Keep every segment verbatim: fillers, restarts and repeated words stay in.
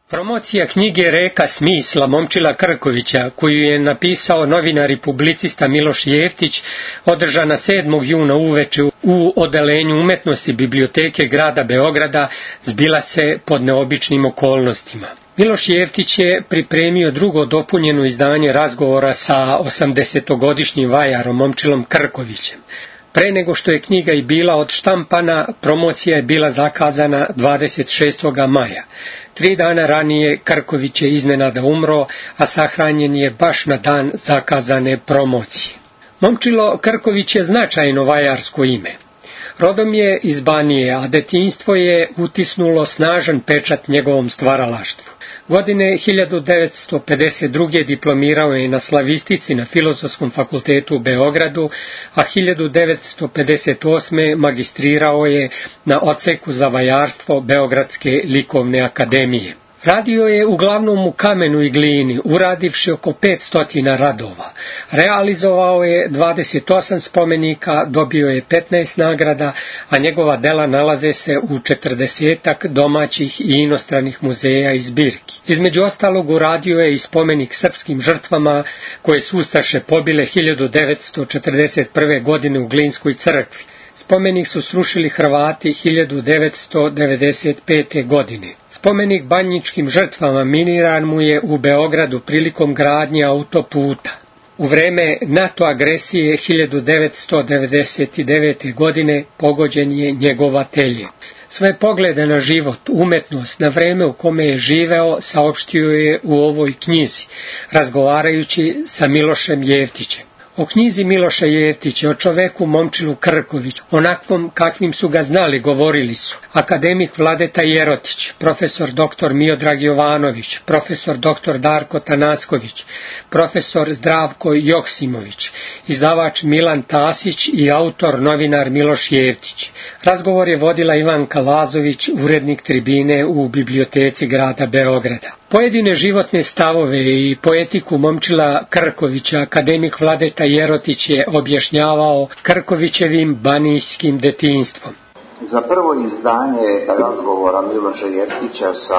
Promocija knjige Reka smisla Momčila Krkovića, koju je napisao novinar i publicista Miloš Jeftić, održana sedmog juna uveče u odelenju umetnosti Biblioteke grada Beograda, zbila se pod neobičnim okolnostima. Miloš Jeftić je pripremio drugo dopunjeno izdanje razgovora sa osamdesetogodišnjim vajarom Momčilom Krkovićem. Pre nego što je knjiga i bila odštampana, promocija je bila zakazana dvadeset šestog maja. Tri dana ranije Krković je iznenada umro, a sahranjen je baš na dan zakazane promocije. Momčilo Krković je značajno vajarsko ime. Rodom je iz Banije, a detinjstvo je utisnulo snažan pečat njegovom stvaralaštvu. Godine hiljadu devetsto pedeset druge diplomirao je na slavistici na Filozofskom fakultetu u Beogradu, a hiljadu devetsto pedeset osme magistrirao je na odseku za vajarstvo Beogradske likovne akademije. Radio je uglavnom u kamenu i glini, uradivši oko petsto radova. Realizovao je dvadeset osam spomenika, dobio je petnaest nagrada, a njegova dela nalaze se u četrdesetak domaćih i inostranih muzeja i zbirki. Između ostalog uradio je i spomenik srpskim žrtvama koje su ustaše pobile hiljadu devetsto četrdeset prve. godine u Glinskoj crkvi. Spomenik su srušili Hrvati hiljadu devetsto devedeset pete. godine. Spomenik banjičkim žrtvama miniran mu je u Beogradu prilikom gradnje autoputa. U vreme NATO agresije hiljadu devetsto devedeset devete. godine pogođen je njegov atelje. Svoje poglede na život, umetnost, na vreme u kome je živeo saopštio je u ovoj knjizi, razgovarajući sa Milošem Jeftićem. O knjizi Miloša Jeftića, o čoveku Momčilu Krkoviću, onakvom kakvim su ga znali, govorili su akademik Vladeta Jerotić, profesor doktor Miodrag Jovanović, profesor doktor Darko Tanasković, profesor Zdravko Joksimović, izdavač Milan Tasić i autor novinar Miloš Jeftić. Razgovor je vodila Ivanka Lazović, urednik Tribine u Biblioteci grada Beograda. Pojedine životne stavove i poetiku Momčila Krkovića akademik Vladeta Jerotić je objašnjavao Krkovićevim banijskim detinjstvom. Za prvo izdanje razgovora Miloša Jeftića sa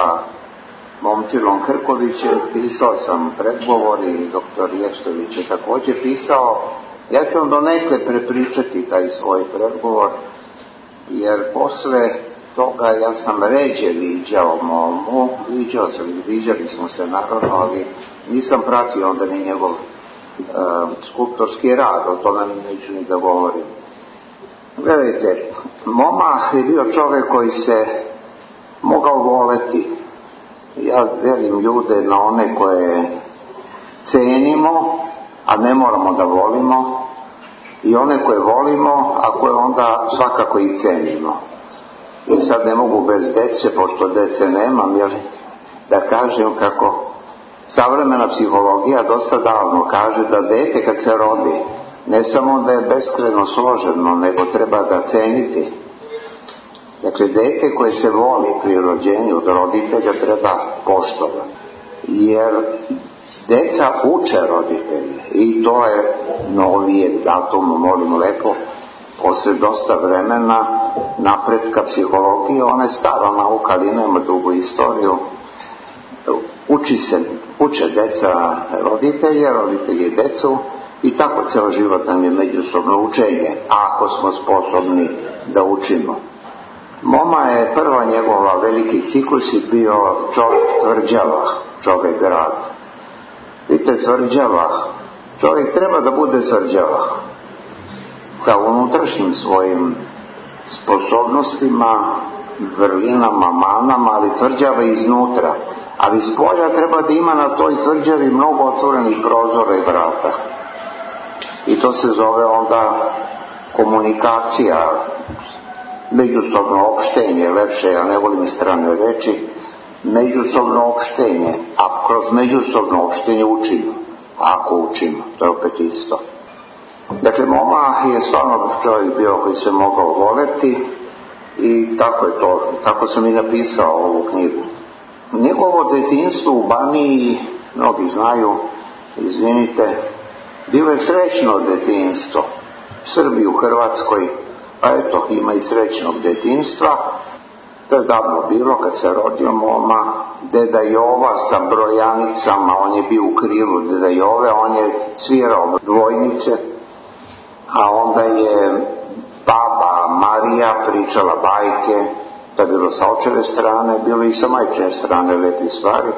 Momčilom Krkovićem pisao sam predgovor i doktor Jeftović je također pisao. Ja ću vam donekle prepričati taj svoj predgovor, jer posle toga ja sam ređe viđao Momu, viđao sam, viđali smo se naravno, ali nisam pratio onda ni njegov e, skulptorski rad, o tome neću ni da govorim. Gledajte, Moma je bio čovjek koji se mogao voleti. Ja delim ljude na one koje cenimo, a ne moramo da volimo, i one koje volimo, a koje onda svakako i cenimo. I sad ne mogu bez dece, pošto dece nemam, jer da kažem kako savremena psihologija dosta davno kaže da dete kad se rodi, ne samo da je beskrajno složeno, nego treba ga ceniti. Dakle, dete koje se voli pri rođenju od roditelja treba poštovati, jer deca uče roditelje i to je novijeg datuma, molim lepo, posle dosta vremena napretka psihologije. Ona je stara nauka, ali nema dugu istoriju. Uči se, uče deca roditelje, roditelji decu i tako ceo život nam je međusobno učenje, ako smo sposobni da učimo. Moma je prva njegova veliki ciklus i bio čovjek tvrđava, čovjek grad. Vidite, tvrđava, čovjek treba da bude tvrđava sa unutrašnjim svojim sposobnostima, vrlinama, manama, ali tvrđava iznutra. Ali spolja treba da ima na toj tvrđavi mnogo otvorenih prozora i vrata. I to se zove onda komunikacija, međusobno opštenje, lepše, ja ne volim strane reči, međusobno opštenje, a kroz međusobno opštenje učimo, ako učimo, to je opet isto. Dakle, Moma je stvarno čovjek bio koji se mogao voleti i tako je to, tako sam i napisao ovu knjigu. Njegovo detinjstvo u Baniji, mnogi znaju, izvinite, bilo je srećno detinjstvo. Srbi u Hrvatskoj, pa eto, ima i srećnog detinjstva. To je davno bilo kad se rodio Moma. Deda Jova sa brojanicama, on je bio u krilu Deda Jove, on je svirao dvojnice, a onda je baba Marija pričala bajke, to je bilo sa očeve strane, bilo i sa majčine strane lepi stvari.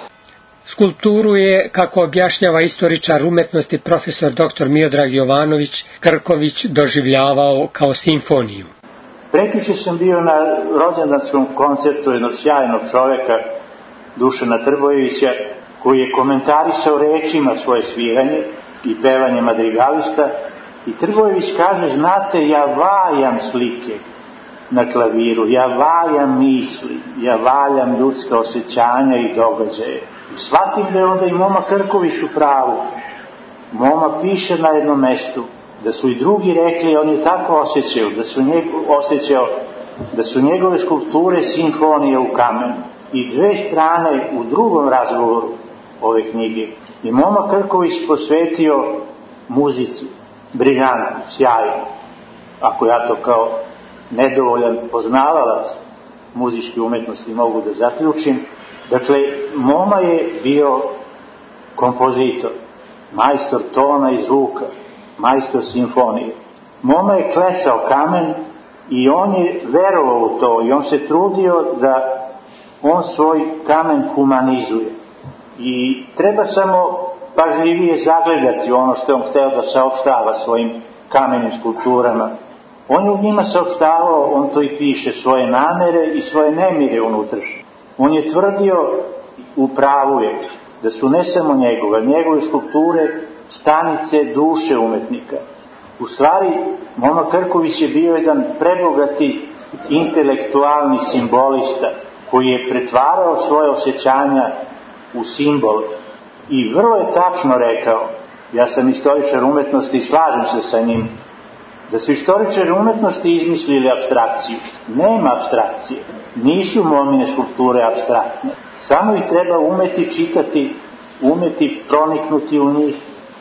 Skulpturu je, kako objašnjava istoričar umetnosti profesor doktor Miodrag Jovanović Krković, doživljavao kao simfoniju. Prekjuče sam bio na rođendanskom koncertu jednog sjajnog čoveka, Dušana Trbojevića, koji je komentarisao rečima svoje sviranje i pevanje madrigalista, i Trbojević kaže, znate, ja vajam slike na klaviru, ja vajam misli, ja valjam ljudska osjećanja i događaje. I shvatim da je onda i Moma Krković u pravu. Moma piše na jednom mestu da su i drugi rekli, on je tako osjećao, da su, njego, osjećao, da su njegove skulpture simfonije u kamenu. I dve strane u drugom razgovoru ove knjige i Moma Krković posvetio muzici, briljantno, sjajno. Ako ja to kao nedovoljan poznavalac muzičke umetnosti mogu da zaključim. Dakle, Moma je bio kompozitor, majstor tona i zvuka, majstor simfonije. Moma je klesao kamen i on je verovao u to i on se trudio da on svoj kamen humanizuje. I treba samo pažljivije zagledati ono što je on hteo da saopštava svojim kamenim skulpturama. On je u njima saopštavao, on to i piše, svoje namere i svoje nemire unutrašnje. On je tvrdio, u pravu je, da su ne samo njegove, njegove skulpture stanice duše umetnika. U stvari, Moma Krković je bio jedan prebogati intelektualni simbolista koji je pretvarao svoje osjećanja u simbol i vrlo je tačno rekao, ja sam istoričar umetnosti i slažem se sa njim, da su istoričari umetnosti izmislili apstrakciju. Nema apstrakcije, nisu Momine skulpture apstraktne, samo ih treba umeti čitati, umeti proniknuti u njih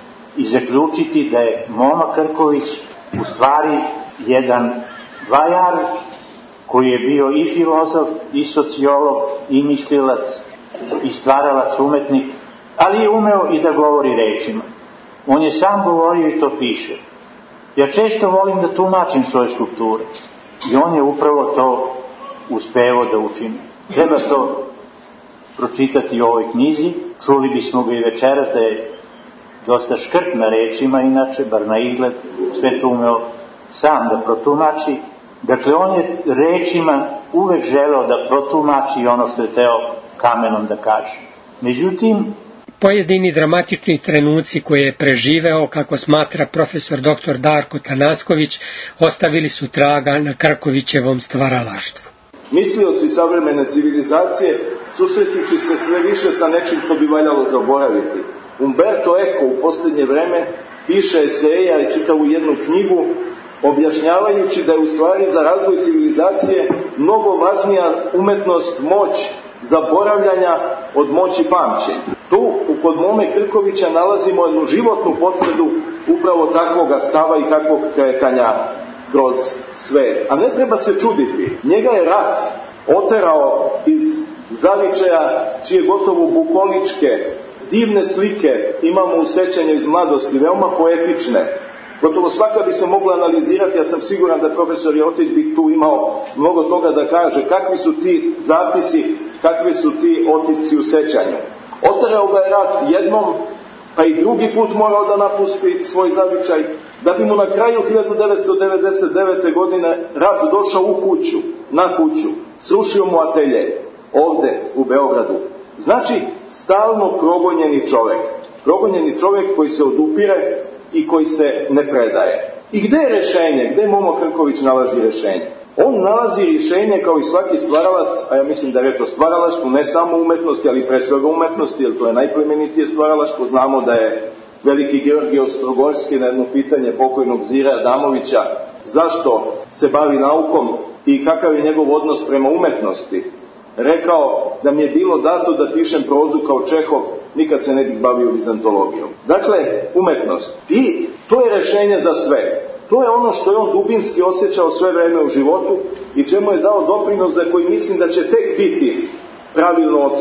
i zaključiti da je Moma Krković u stvari jedan vajar koji je bio i filozof, i sociolog, i mislilac, i stvaralac umetnik, ali je umeo i da govori rečima. On je sam govorio i to piše. Ja često volim da tumačim svoje skulpture i on je upravo to uspeo da učini. Treba to pročitati u ovoj knjizi, čuli bismo ga i večeras da je dosta škrt na rečima, inače, bar na izgled, sve to umeo sam da protumači. Dakle, on je rečima uvek želeo da protumači ono što je teo kamenom da kaže. Međutim, pojedini dramatični trenuci koje je preživeo, kako smatra profesor doktor Darko Tanasković, ostavili su traga na Krkovićevom stvaralaštvu. Mislioci savremene civilizacije, susrećući se sve više sa nečim što bi valjalo zaboraviti. Umberto Eco u posljednje vreme piše eseja i čitavu jednu knjigu, objašnjavajući da je u stvari za razvoj civilizacije mnogo važnija umetnost, moć zaboravljanja od moći pamćenja. Tu, kod Mome Krkovića, nalazimo jednu životnu potvrdu upravo takvoga stava i takvog kretanja kroz sve. A ne treba se čuditi, njega je rat oterao iz zavičaja čije gotovo bukoličke, divne slike imamo u sećanju iz mladosti, veoma poetične. Gotovo svaka bi se mogla analizirati, ja sam siguran da profesor Jotić bi tu imao mnogo toga da kaže, kakvi su ti zapisi, kakvi su ti otisci u sećanju. Oterao ga je rat jednom, pa i drugi put morao da napusti svoj zavičaj, da bi mu na kraju hiljadu devetsto devedeset devete. godine rat došao u kuću, na kuću, srušio mu atelje, ovde u Beogradu. Znači, stalno progonjeni čovek. Progonjeni čovek koji se odupire i koji se ne predaje. I gde je rešenje? Gde Momo Krković nalazi rešenje? On nalazi rješenje kao i svaki stvaralac, a ja mislim da je reč o stvaralaštvu, ne samo umetnosti, ali pre svega umetnosti, jer to je najplemenitije stvaralaštvo. Znamo da je veliki Georgije Ostrogorski na jedno pitanje pokojnog Zire Adamovića zašto se bavi naukom i kakav je njegov odnos prema umetnosti, rekao da mi je bilo dato da pišem prozu kao Čehov, nikad se ne bih bavio vizantologijom. Dakle, umetnost. I to je rešenje za sve. To je ono što je on dubinski osjećao sve vreme u životu i čemu je dao doprinos za koji mislim da će tek biti pravilno